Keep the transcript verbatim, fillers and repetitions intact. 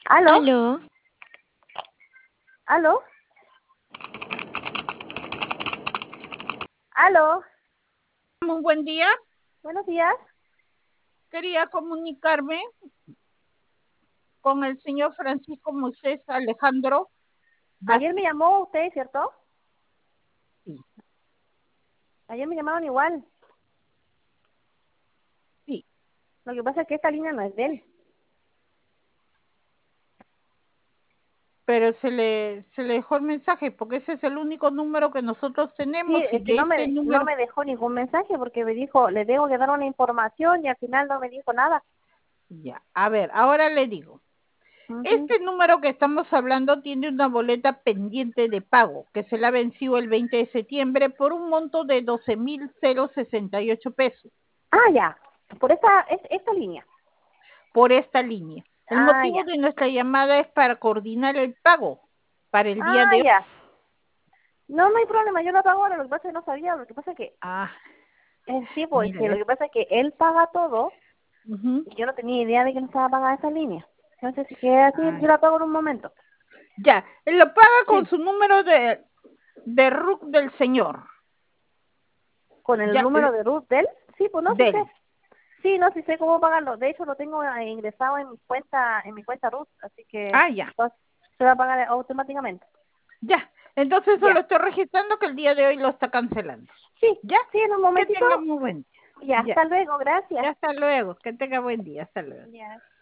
¿Aló? Aló. ¿Aló? ¿Aló? Muy buen día. Buenos días. Quería comunicarme con el señor Francisco Moisés Alejandro. Ayer me llamó usted, ¿cierto? Sí. Ayer me llamaron igual. Sí. Lo que pasa es que esta línea no es de él. Pero se le, se le dejó el mensaje, porque ese es el único número que nosotros tenemos. Sí, Y es que de no me, este no número... me dejó ningún mensaje porque me dijo, le tengo que dar una información y al final no me dijo nada. Ya, a ver, ahora le digo. Uh-huh. Este número que estamos hablando tiene una boleta pendiente de pago, que se la venció el veinte de septiembre por un monto de doce mil sesenta y ocho pesos. Ah, ya. Por esta, es, esta línea. Por esta línea. El Ah, motivo ya. de nuestra llamada es para coordinar el pago para el día Ah, de hoy. ya. No, no hay problema, yo lo pago ahora, lo que pasa es que no sabía, lo que pasa es que, Ah, eh, sí, pues, mira, que lo es- que pasa es que él paga todo ujú. y yo no tenía idea de que no estaba pagada esa línea. Entonces, si queda así, Ah, yo la pago en un momento. ya, él lo paga con Sí. su número de, de R U C del señor. ¿Con el Ya, número de Ruth de él? Sí, pues no, sí sé. del. Sí, no, sí sé cómo pagarlo. De hecho, lo tengo eh, ingresado en mi cuenta, en mi cuenta Ruth, así que Ah, ya, pues, se va a pagar automáticamente. ya. Entonces solo Ya. estoy registrando que el día de hoy lo está cancelando. Sí, Ya, sí, en un que momentito. tenga muy buen día. Ya, Ya, hasta luego, gracias. ya hasta luego. Que tenga buen día. Hasta luego. Ya.